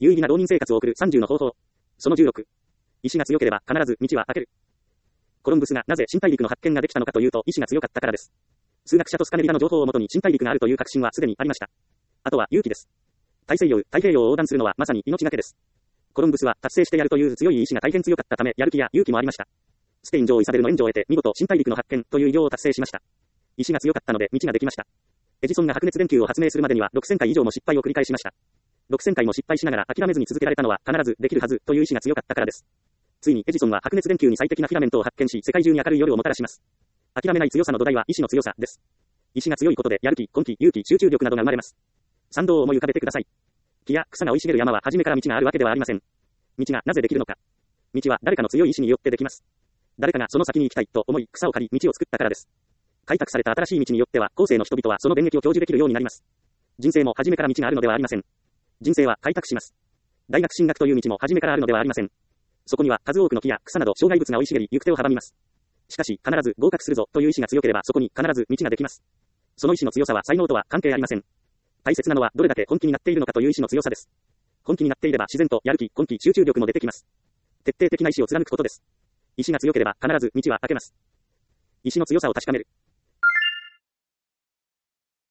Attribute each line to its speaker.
Speaker 1: 有意義な浪人生活を送る30の方法。その16。意志が強ければ必ず道は開ける。コロンブスがなぜ新大陸の発見ができたのかというと意志が強かったからです。数学者とスカネリラの情報をもとに新大陸があるという確信はすでにありました。あとは勇気です。大西洋、太平洋を横断するのはまさに命がけです。コロンブスは達成してやるという強い意志が大変強かったためやる気や勇気もありました。スペイン女王イサベルの援助を得て見事新大陸の発見という偉業を達成しました。意志が強かったので道ができました。エジソンが白熱電球を発明するまでには6000回以上も失敗を繰り返しました。6000回も失敗しながら諦めずに続けられたのは必ずできるはずという意志が強かったからです。ついにエジソンは白熱電球に最適なフィラメントを発見し世界中に明るい夜をもたらします。諦めない強さの土台は意志の強さです。意志が強いことでやる気、根気、勇気、集中力などが生まれます。参道を思い浮かべてください。木や草が生い茂る山は初めから道があるわけではありません。道がなぜできるのか。道は誰かの強い意志によってできます。誰かがその先に行きたいと思い草を刈り道を作ったからです。開拓された新しい道によっては後世の人々はその電撃を享受できるようになります。人生も初めから道があるのではありません。人生は開拓します。大学進学という道も初めからあるのではありません。そこには数多くの木や草など障害物が生い茂り行く手を阻みます。しかし必ず合格するぞという意志が強ければそこに必ず道ができます。その意志の強さは才能とは関係ありません。大切なのはどれだけ本気になっているのかという意志の強さです。本気になっていれば自然とやる気、根気、集中力も出てきます。徹底的な意志を貫くことです。意志が強ければ必ず道は開けます。意志の強さを確かめる。